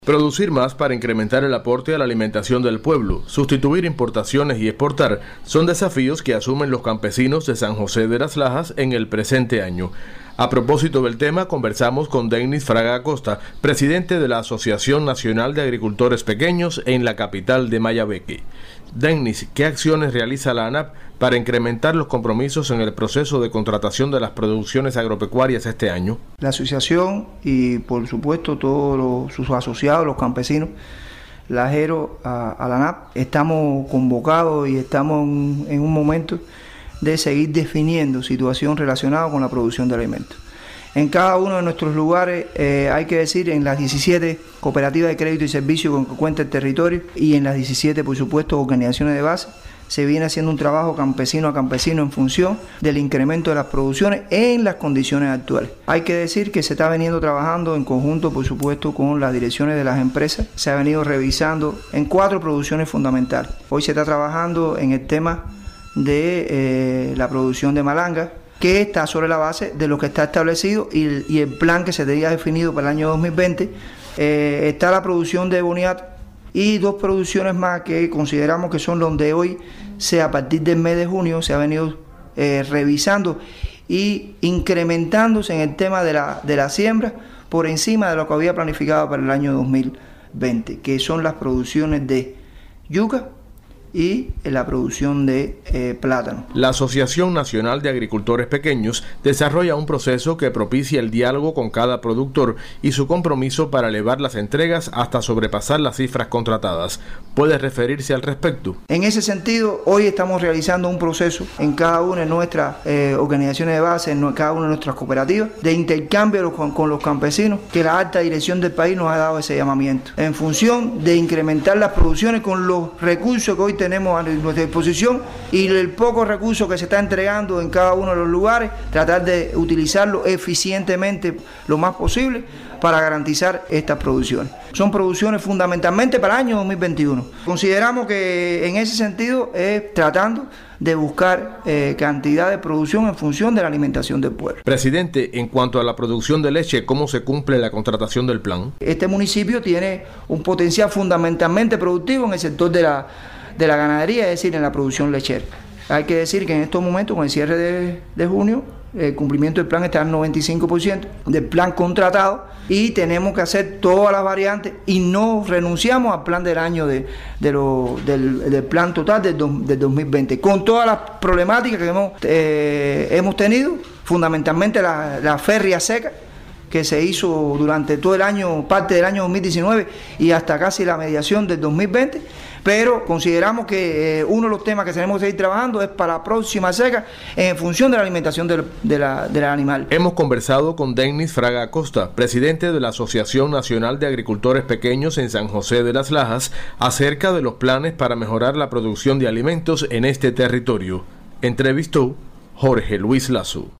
Producir más para incrementar el aporte a la alimentación del pueblo, sustituir importaciones y exportar son desafíos que asumen los campesinos de San José de las Lajas en el presente año. A propósito del tema, conversamos con Dennis Fraga Acosta, presidente de la Asociación Nacional de Agricultores Pequeños en la capital de Mayabeque. Dennis, ¿qué acciones realiza la ANAP para incrementar los compromisos en el proceso de contratación de las producciones agropecuarias este año? La asociación y por supuesto todos sus asociados, los campesinos lajeros a la ANAP, estamos convocados y estamos en un momento de seguir definiendo situación relacionada con la producción de alimentos. En cada uno de nuestros lugares, hay que decir, en las 17 cooperativas de crédito y servicio con que cuenta el territorio y en las 17, por supuesto, organizaciones de base, se viene haciendo un trabajo campesino a campesino en función del incremento de las producciones en las condiciones actuales. Hay que decir que se está veniendo trabajando en conjunto, por supuesto, con las direcciones de las empresas. Se ha venido revisando en 4 producciones fundamentales. Hoy se está trabajando en el tema de la producción de malanga, que está sobre la base de lo que está establecido y el plan que se tenía definido para el año 2020. Está la producción de boniato y 2 producciones más que consideramos que son donde hoy, a partir del mes de junio, se ha venido revisando y incrementándose en el tema de la siembra por encima de lo que había planificado para el año 2020, que son las producciones de yuca y la producción de plátano. La Asociación Nacional de Agricultores Pequeños desarrolla un proceso que propicia el diálogo con cada productor y su compromiso para elevar las entregas hasta sobrepasar las cifras contratadas. ¿Puede referirse al respecto? En ese sentido, hoy estamos realizando un proceso en cada una de nuestras organizaciones de base, en cada una de nuestras cooperativas, de intercambio con los campesinos, que la alta dirección del país nos ha dado ese llamamiento, en función de incrementar las producciones con los recursos que hoy tenemos a nuestra disposición y el poco recurso que se está entregando en cada uno de los lugares, tratar de utilizarlo eficientemente lo más posible para garantizar estas producciones. Son producciones fundamentalmente para el año 2021. Consideramos que en ese sentido es tratando de buscar cantidad de producción en función de la alimentación del pueblo. Presidente, en cuanto a la producción de leche, ¿cómo se cumple la contratación del plan? Este municipio tiene un potencial fundamentalmente productivo en el sector de la ganadería, es decir, en la producción lechera. Hay que decir que en estos momentos, con el cierre de junio, el cumplimiento del plan está al 95% del plan contratado y tenemos que hacer todas las variantes y no renunciamos al plan del año del plan total del 2020, con todas las problemáticas que hemos tenido, fundamentalmente la férrea seca que se hizo durante todo el año, parte del año 2019 y hasta casi la mediación del 2020, pero consideramos que uno de los temas que tenemos que seguir trabajando es para la próxima seca en función de la alimentación del animal. Hemos conversado con Dennis Fraga Acosta, presidente de la Asociación Nacional de Agricultores Pequeños en San José de las Lajas, acerca de los planes para mejorar la producción de alimentos en este territorio. Entrevistó Jorge Luis Lazo.